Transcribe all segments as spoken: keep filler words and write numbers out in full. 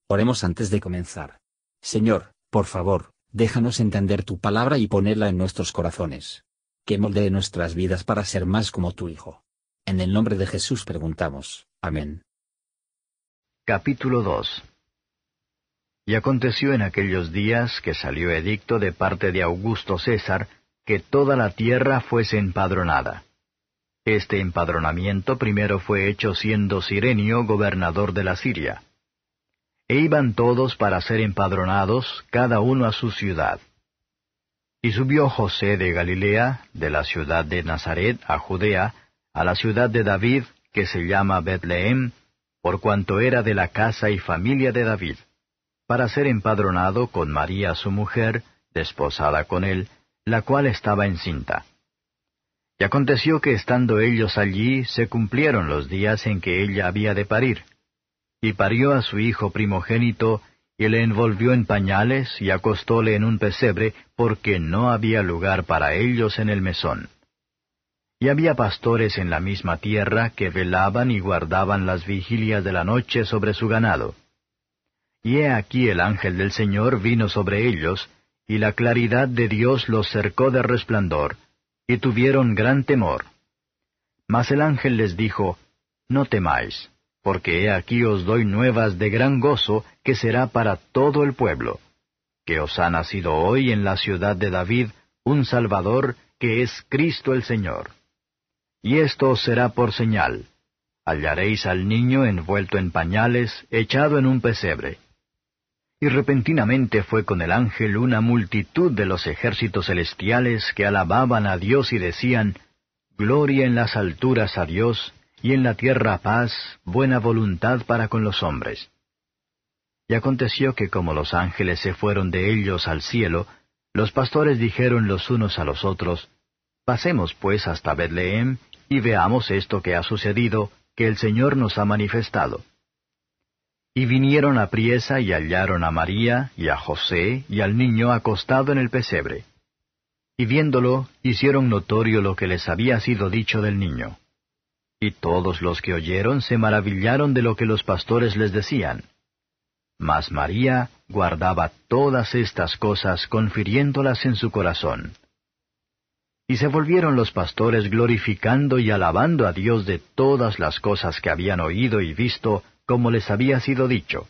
Oremos antes de comenzar. Señor, por favor, déjanos entender tu palabra y ponerla en nuestros corazones. Que moldee nuestras vidas para ser más como tu Hijo. En el nombre de Jesús preguntamos. Amén. Capítulo dos. Y aconteció en aquellos días que salió edicto de parte de Augusto César, que toda la tierra fuese empadronada. Este empadronamiento primero fue hecho siendo Cirenio gobernador de la Siria. E iban todos para ser empadronados, cada uno a su ciudad. Y subió José de Galilea, de la ciudad de Nazaret a Judea, a la ciudad de David, que se llama Betlehem, por cuanto era de la casa y familia de David, para ser empadronado con María su mujer, desposada con él, la cual estaba encinta. Y aconteció que estando ellos allí, se cumplieron los días en que ella había de parir. Y parió a su hijo primogénito, y le envolvió en pañales, y acostóle en un pesebre, porque no había lugar para ellos en el mesón. Y había pastores en la misma tierra que velaban y guardaban las vigilias de la noche sobre su ganado. Y he aquí el ángel del Señor vino sobre ellos, y la claridad de Dios los cercó de resplandor, y tuvieron gran temor. Mas el ángel les dijo, No temáis, porque he aquí os doy nuevas de gran gozo, que será para todo el pueblo, que os ha nacido hoy en la ciudad de David un Salvador, que es Cristo el Señor. Y esto os será por señal: hallaréis al niño envuelto en pañales, echado en un pesebre. Y repentinamente fue con el ángel una multitud de los ejércitos celestiales que alababan a Dios y decían, Gloria en las alturas a Dios, y en la tierra paz, buena voluntad para con los hombres. Y aconteció que como los ángeles se fueron de ellos al cielo, los pastores dijeron los unos a los otros, Pasemos pues hasta Betlehem, y veamos esto que ha sucedido, que el Señor nos ha manifestado. Y vinieron apriesa y hallaron a María, y a José, y al niño acostado en el pesebre. Y viéndolo, hicieron notorio lo que les había sido dicho del niño. Y todos los que oyeron se maravillaron de lo que los pastores les decían. Mas María guardaba todas estas cosas, confiriéndolas en su corazón. Y se volvieron los pastores glorificando y alabando a Dios de todas las cosas que habían oído y visto, como les había sido dicho.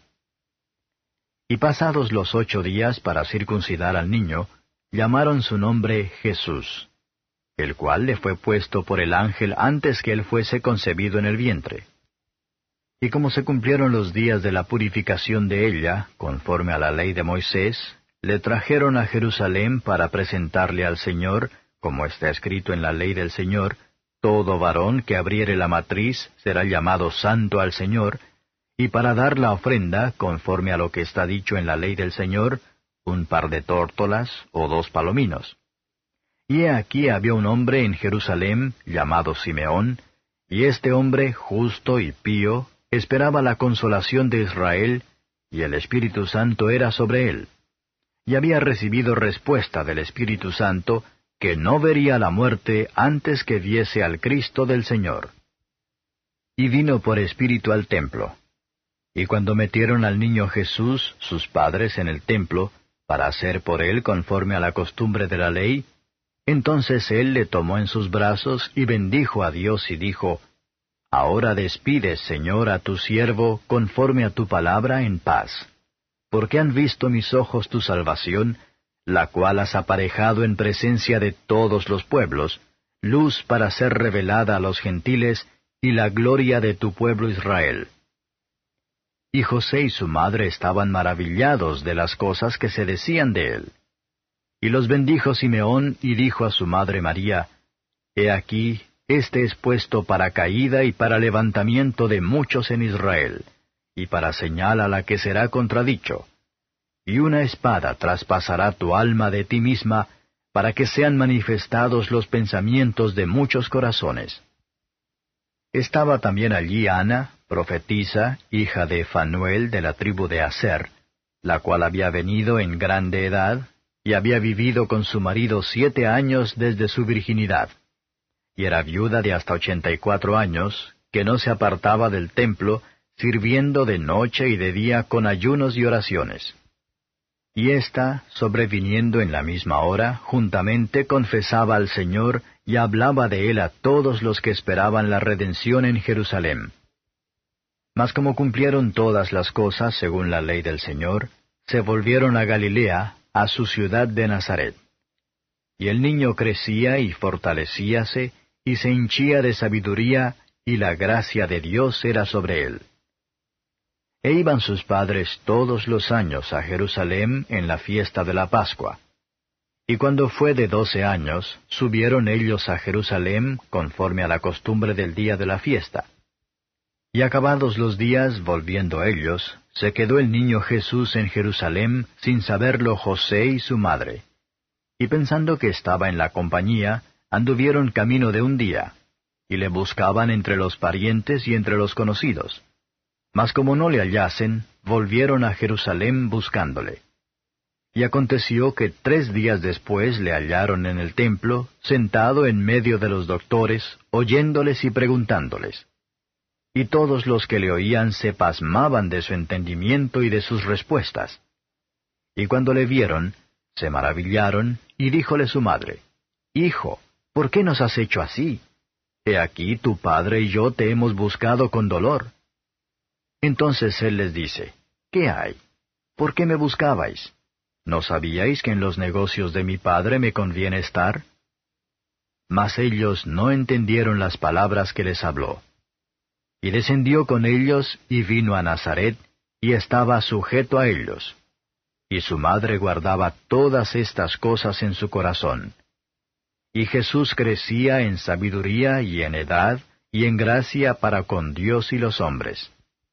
Y pasados los ocho días para circuncidar al niño, llamaron su nombre Jesús, el cual le fue puesto por el ángel antes que él fuese concebido en el vientre. Y como se cumplieron los días de la purificación de ella, conforme a la ley de Moisés, le trajeron a Jerusalén para presentarle al Señor, como está escrito en la ley del Señor, todo varón que abriere la matriz será llamado santo al Señor, y para dar la ofrenda, conforme a lo que está dicho en la ley del Señor, un par de tórtolas o dos palominos. Y he aquí había un hombre en Jerusalén, llamado Simeón, y este hombre, justo y pío, esperaba la consolación de Israel, y el Espíritu Santo era sobre él. Y había recibido respuesta del Espíritu Santo, que no vería la muerte antes que viese al Cristo del Señor. Y vino por espíritu al templo. Y cuando metieron al niño Jesús, sus padres, en el templo, para hacer por él conforme a la costumbre de la ley, entonces él le tomó en sus brazos y bendijo a Dios y dijo, Ahora despides, Señor, a tu siervo conforme a tu palabra en paz, porque han visto mis ojos tu salvación, la cual has aparejado en presencia de todos los pueblos, luz para ser revelada a los gentiles, y la gloria de tu pueblo Israel. Y José y su madre estaban maravillados de las cosas que se decían de él. Y los bendijo Simeón, y dijo a su madre María, He aquí, este es puesto para caída y para levantamiento de muchos en Israel, y para señal a la que será contradicho. Y una espada traspasará tu alma de ti misma, para que sean manifestados los pensamientos de muchos corazones. Estaba también allí Ana, profetisa, hija de Fanuel de la tribu de Aser, la cual había venido en grande edad, y había vivido con su marido siete años desde su virginidad. Y era viuda de hasta ochenta y cuatro años, que no se apartaba del templo, sirviendo de noche y de día con ayunos y oraciones. Y ésta, sobreviniendo en la misma hora, juntamente confesaba al Señor y hablaba de él a todos los que esperaban la redención en Jerusalén. Mas como cumplieron todas las cosas según la ley del Señor, se volvieron a Galilea, a su ciudad de Nazaret. Y el niño crecía y fortalecíase, y se hinchía de sabiduría, y la gracia de Dios era sobre él. E iban sus padres todos los años a Jerusalén en la fiesta de la Pascua. Y cuando fue de doce años, subieron ellos a Jerusalén conforme a la costumbre del día de la fiesta. Y acabados los días, volviendo ellos, se quedó el niño Jesús en Jerusalén, sin saberlo José y su madre. Y pensando que estaba en la compañía, anduvieron camino de un día, y le buscaban entre los parientes y entre los conocidos. Mas como no le hallasen, volvieron a Jerusalén buscándole. Y aconteció que tres días después le hallaron en el templo, sentado en medio de los doctores, oyéndoles y preguntándoles. Y todos los que le oían se pasmaban de su entendimiento y de sus respuestas. Y cuando le vieron, se maravillaron, y díjole su madre, Hijo, ¿por qué nos has hecho así? He aquí tu padre y yo te hemos buscado con dolor. Entonces él les dice, ¿qué hay? ¿Por qué me buscabais? ¿No sabíais que en los negocios de mi padre me conviene estar? Mas ellos no entendieron las palabras que les habló. Y descendió con ellos y vino a Nazaret, y estaba sujeto a ellos. Y su madre guardaba todas estas cosas en su corazón. Y Jesús crecía en sabiduría y en edad, y en gracia para con Dios y los hombres.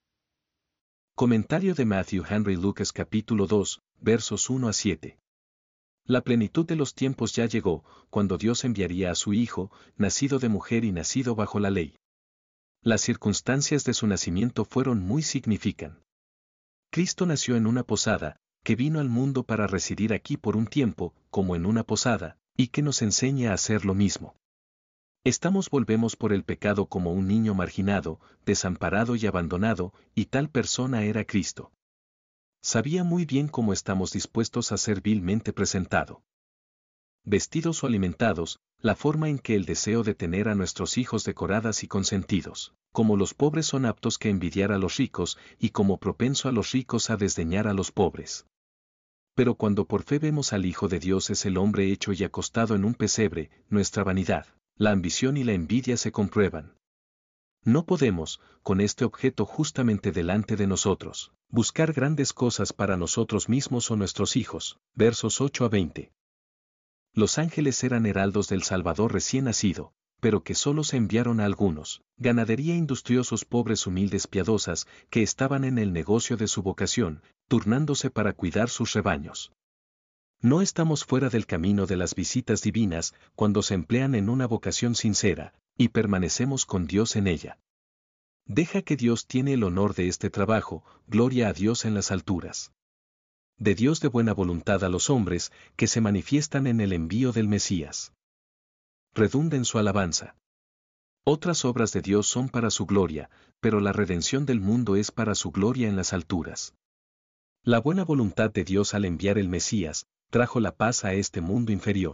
Comentario de Matthew Henry Lucas capítulo dos, versos uno a siete. La plenitud de los tiempos ya llegó, cuando Dios enviaría a su Hijo, nacido de mujer y nacido bajo la ley. Las circunstancias de su nacimiento fueron muy significantes. Cristo nació en una posada, que vino al mundo para residir aquí por un tiempo, como en una posada, y que nos enseña a hacer lo mismo. Estamos volvemos por el pecado como un niño marginado, desamparado y abandonado, y tal persona era Cristo. Sabía muy bien cómo estamos dispuestos a ser vilmente presentado. Vestidos o alimentados, la forma en que el deseo de tener a nuestros hijos decoradas y consentidos, como los pobres son aptos que envidiar a los ricos, y como propenso a los ricos a desdeñar a los pobres. Pero cuando por fe vemos al Hijo de Dios es el hombre hecho y acostado en un pesebre, nuestra vanidad, la ambición y la envidia se comprueban. No podemos, con este objeto justamente delante de nosotros, buscar grandes cosas para nosotros mismos o nuestros hijos. Versos ocho a veinte. Los ángeles eran heraldos del Salvador recién nacido, pero que solo se enviaron a algunos, ganadería industriosos pobres humildes piadosas, que estaban en el negocio de su vocación, turnándose para cuidar sus rebaños. No estamos fuera del camino de las visitas divinas, cuando se emplean en una vocación sincera, y permanecemos con Dios en ella. Deja que Dios tiene el honor de este trabajo, gloria a Dios en las alturas. De Dios de buena voluntad a los hombres, que se manifiestan en el envío del Mesías. Redunda en su alabanza. Otras obras de Dios son para su gloria, pero la redención del mundo es para su gloria en las alturas. La buena voluntad de Dios al enviar el Mesías, trajo la paz a este mundo inferior.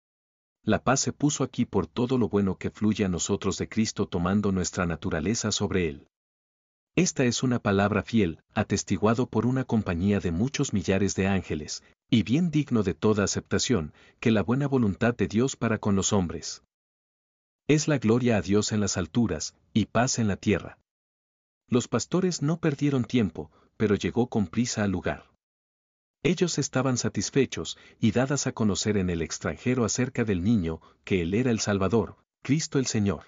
La paz se puso aquí por todo lo bueno que fluye a nosotros de Cristo tomando nuestra naturaleza sobre él. Esta es una palabra fiel, atestiguado por una compañía de muchos millares de ángeles, y bien digno de toda aceptación, que la buena voluntad de Dios para con los hombres. Es la gloria a Dios en las alturas, y paz en la tierra. Los pastores no perdieron tiempo, pero llegó con prisa al lugar. Ellos estaban satisfechos, y dadas a conocer en el extranjero acerca del niño, que él era el Salvador, Cristo el Señor.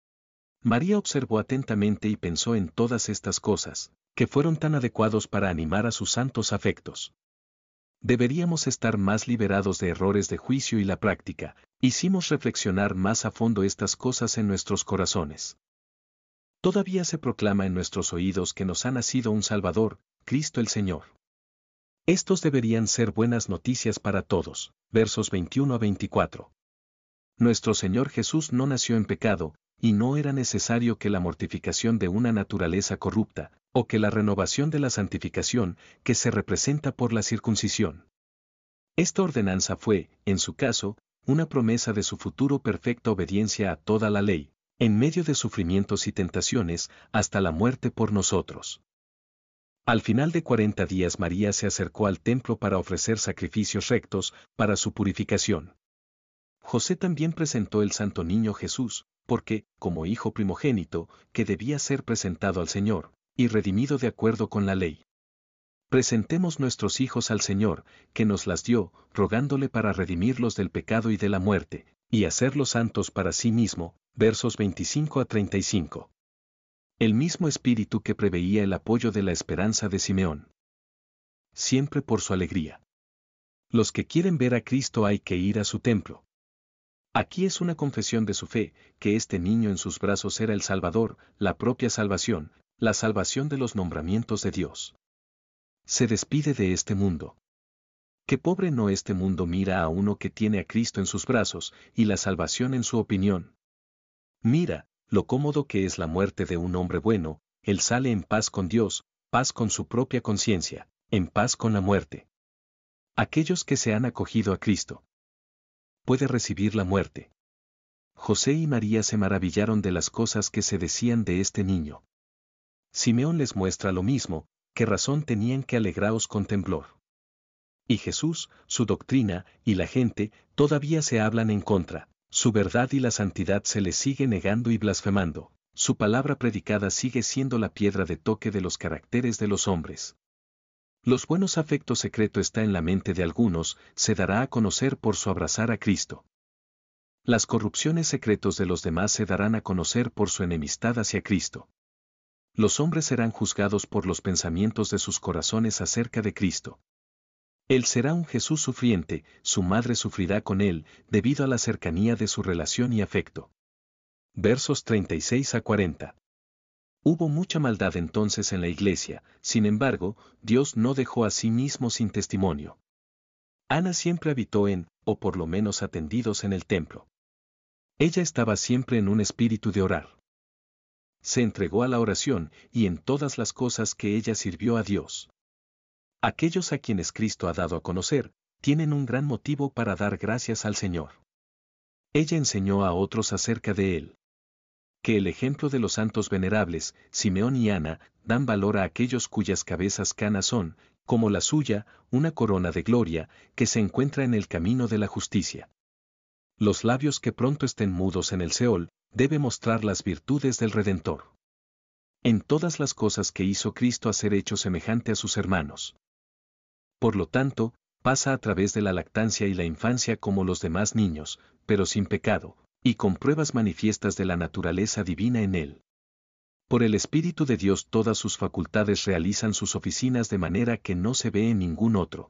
María observó atentamente y pensó en todas estas cosas, que fueron tan adecuados para animar a sus santos afectos. Deberíamos estar más liberados de errores de juicio y la práctica, hicimos reflexionar más a fondo estas cosas en nuestros corazones. Todavía se proclama en nuestros oídos que nos ha nacido un Salvador, Cristo el Señor. Estos deberían ser buenas noticias para todos. Versos veintiuno a veinticuatro. Nuestro Señor Jesús no nació en pecado, y no era necesario que la mortificación de una naturaleza corrupta, o que la renovación de la santificación, que se representa por la circuncisión. Esta ordenanza fue, en su caso, una promesa de su futuro perfecta obediencia a toda la ley, en medio de sufrimientos y tentaciones, hasta la muerte por nosotros. Al final de cuarenta días María se acercó al templo para ofrecer sacrificios rectos, para su purificación. José también presentó el Santo Niño Jesús, porque, como hijo primogénito, que debía ser presentado al Señor, y redimido de acuerdo con la ley. Presentemos nuestros hijos al Señor, que nos las dio, rogándole para redimirlos del pecado y de la muerte, y hacerlos santos para sí mismo. Versos veinticinco a treinta y cinco. El mismo espíritu que preveía el apoyo de la esperanza de Simeón. Siempre por su alegría. Los que quieren ver a Cristo hay que ir a su templo. Aquí es una confesión de su fe, que este niño en sus brazos era el Salvador, la propia salvación, la salvación de los nombramientos de Dios. Se despide de este mundo. Qué pobre no este mundo mira a uno que tiene a Cristo en sus brazos, y la salvación en su opinión. Mira, lo cómodo que es la muerte de un hombre bueno, él sale en paz con Dios, paz con su propia conciencia, en paz con la muerte. Aquellos que se han acogido a Cristo. Puede recibir la muerte. José y María se maravillaron de las cosas que se decían de este niño. Simeón les muestra lo mismo, qué razón tenían que alegraos con temblor. Y Jesús, su doctrina, y la gente, todavía se hablan en contra. Su verdad y la santidad se le sigue negando y blasfemando, su palabra predicada sigue siendo la piedra de toque de los caracteres de los hombres. Los buenos afectos secreto está en la mente de algunos, se dará a conocer por su abrazar a Cristo. Las corrupciones secretos de los demás se darán a conocer por su enemistad hacia Cristo. Los hombres serán juzgados por los pensamientos de sus corazones acerca de Cristo. Él será un Jesús sufriente, su madre sufrirá con él, debido a la cercanía de su relación y afecto. Versos treinta y seis a cuarenta. Hubo mucha maldad entonces en la iglesia, sin embargo, Dios no dejó a sí mismo sin testimonio. Ana siempre habitó en, o por lo menos atendidos en el templo. Ella estaba siempre en un espíritu de orar. Se entregó a la oración, y en todas las cosas que ella sirvió a Dios. Aquellos a quienes Cristo ha dado a conocer, tienen un gran motivo para dar gracias al Señor. Ella enseñó a otros acerca de Él. Que el ejemplo de los santos venerables, Simeón y Ana, dan valor a aquellos cuyas cabezas canas son, como la suya, una corona de gloria, que se encuentra en el camino de la justicia. Los labios que pronto estén mudos en el Seol, debe mostrar las virtudes del Redentor. En todas las cosas que hizo Cristo a ser hecho semejante a sus hermanos. Por lo tanto, pasa a través de la lactancia y la infancia como los demás niños, pero sin pecado, y con pruebas manifiestas de la naturaleza divina en él. Por el Espíritu de Dios todas sus facultades realizan sus oficinas de manera que no se ve en ningún otro.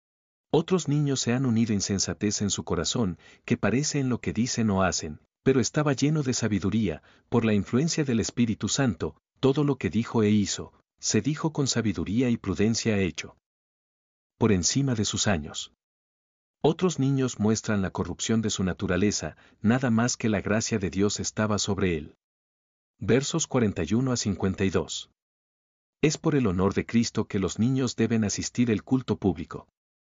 Otros niños se han unido insensatez en su corazón, que parece en lo que dicen o hacen, pero estaba lleno de sabiduría, por la influencia del Espíritu Santo, todo lo que dijo e hizo, se dijo con sabiduría y prudencia hecho. Por encima de sus años. Otros niños muestran la corrupción de su naturaleza, nada más que la gracia de Dios estaba sobre él. Versos cuarenta y uno a cincuenta y dos. Es por el honor de Cristo que los niños deben asistir el culto público.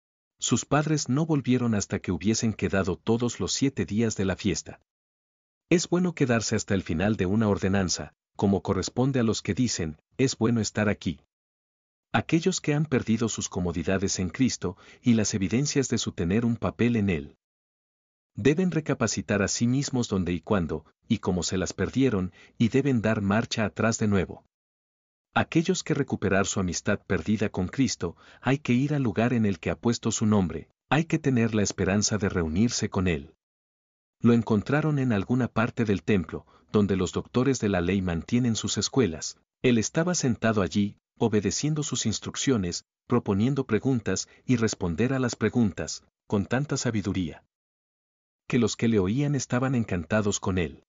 Sus padres no volvieron hasta que hubiesen quedado todos los siete días de la fiesta. Es bueno quedarse hasta el final de una ordenanza, como corresponde a los que dicen, es bueno estar aquí. Aquellos que han perdido sus comodidades en Cristo y las evidencias de su tener un papel en Él. Deben recapacitar a sí mismos dónde y cuándo, y cómo se las perdieron, y deben dar marcha atrás de nuevo. Aquellos que recuperar su amistad perdida con Cristo, hay que ir al lugar en el que ha puesto su nombre, hay que tener la esperanza de reunirse con Él. Lo encontraron en alguna parte del templo, donde los doctores de la ley mantienen sus escuelas. Él estaba sentado allí, obedeciendo sus instrucciones, proponiendo preguntas y responder a las preguntas, con tanta sabiduría, que los que le oían estaban encantados con él.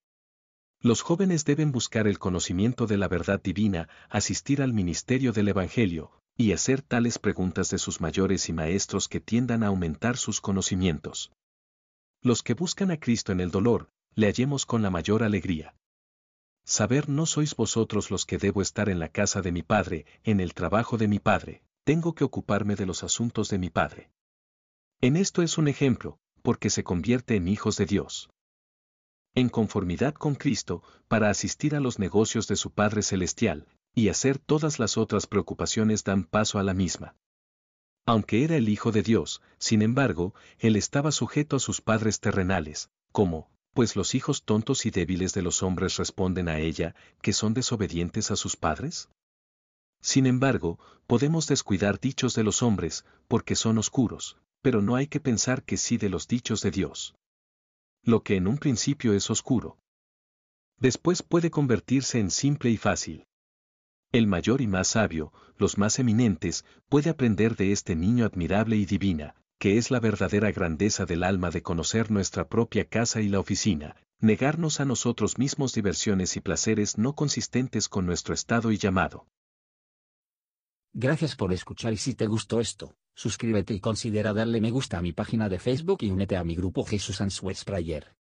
Los jóvenes deben buscar el conocimiento de la verdad divina, asistir al ministerio del Evangelio, y hacer tales preguntas de sus mayores y maestros que tiendan a aumentar sus conocimientos. Los que buscan a Cristo en el dolor, le hallemos con la mayor alegría. Saber no sois vosotros los que debo estar en la casa de mi Padre, en el trabajo de mi Padre, tengo que ocuparme de los asuntos de mi Padre. En esto es un ejemplo, porque se convierte en hijos de Dios. En conformidad con Cristo, para asistir a los negocios de su Padre Celestial, y hacer todas las otras preocupaciones dan paso a la misma. Aunque era el Hijo de Dios, sin embargo, él estaba sujeto a sus padres terrenales, como, pues los hijos tontos y débiles de los hombres responden a ella, que son desobedientes a sus padres. Sin embargo, podemos descuidar dichos de los hombres, porque son oscuros, pero no hay que pensar que sí de los dichos de Dios. Lo que en un principio es oscuro, después puede convertirse en simple y fácil. El mayor y más sabio, los más eminentes, puede aprender de este niño admirable y divina, que es la verdadera grandeza del alma de conocer nuestra propia casa y la oficina, negarnos a nosotros mismos diversiones y placeres no consistentes con nuestro estado y llamado. Gracias por escuchar y si te gustó esto, suscríbete y considera darle me gusta a mi página de Facebook y únete a mi grupo Jesús Answers Prayer.